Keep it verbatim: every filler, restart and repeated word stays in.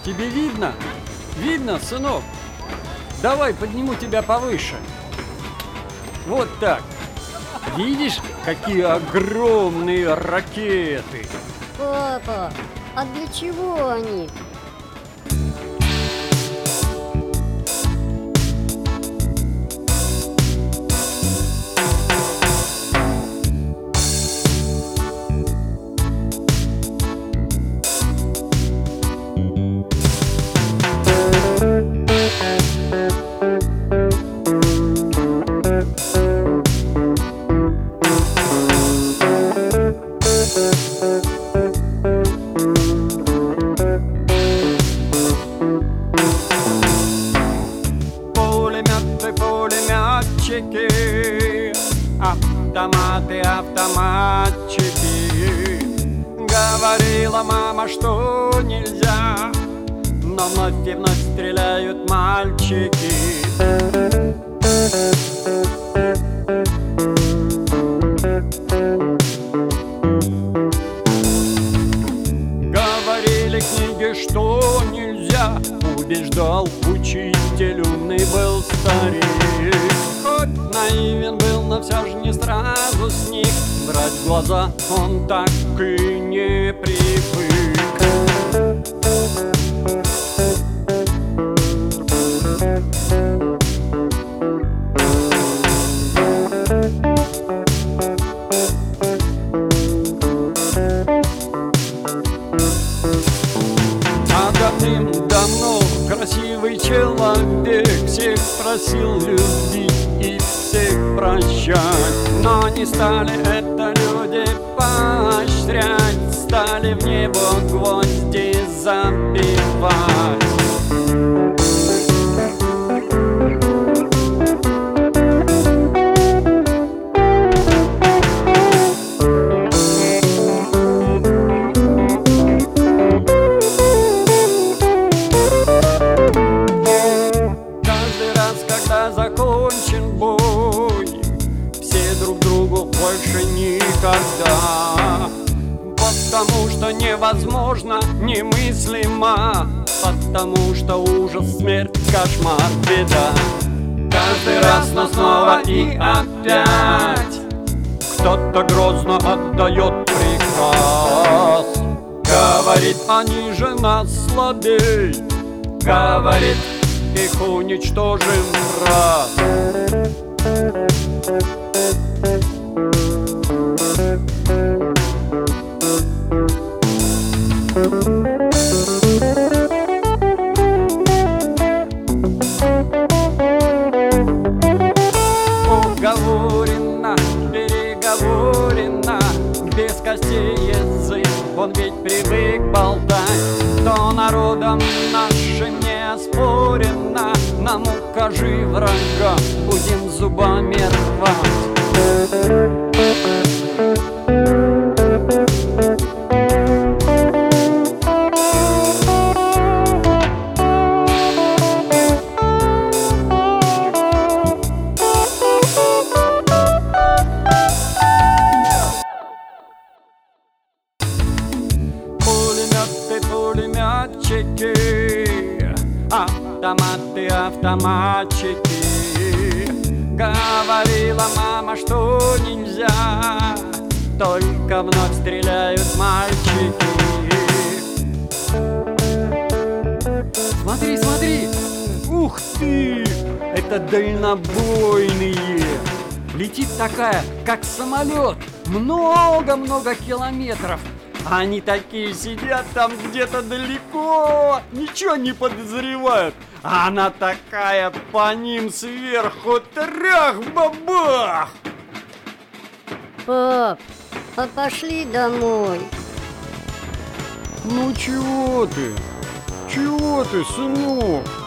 Тебе видно? Видно, сынок? Давай подниму тебя повыше. Вот так. Видишь, какие огромные ракеты? Папа, а для чего они? Автоматы, автоматчики. Говорила мама, что нельзя, но вновь и вновь стреляют мальчики. Говорили книги, что нельзя, убеждал учитель, умный был старик. Хоть наивен был, но все же не сразу с них брать в глаза он так и не привык. А давным-давно красивый человек всех просил любить и всех прощать, но не стали это люди поощрять, стали в небо гвозди забивать. Закончен бой, все друг другу больше никогда, потому что невозможно, немыслимо, потому что ужас, смерть, кошмар, беда. Каждый раз, но снова и опять кто-то грозно отдает приказ. Говорит, они же нас слабей, говорит, их уничтожим раз. Уговорено, переговорено, без костей язык, он ведь привык болтать, то народом нашим не оспорено. Нам укажи врага, будем зубами рвать. Пулеметы, пулеметчики, автоматы, автоматчики. Говорила мама, что нельзя, только вновь стреляют мальчики. Смотри, смотри! Ух ты! Это дальнобойные! Летит такая, как самолет, много-много километров. А они такие сидят там где-то далеко, ничего не подозревают. А она такая по ним сверху трах-бабах! Пап, а пошли домой. Ну чего ты? Чего ты, сынок?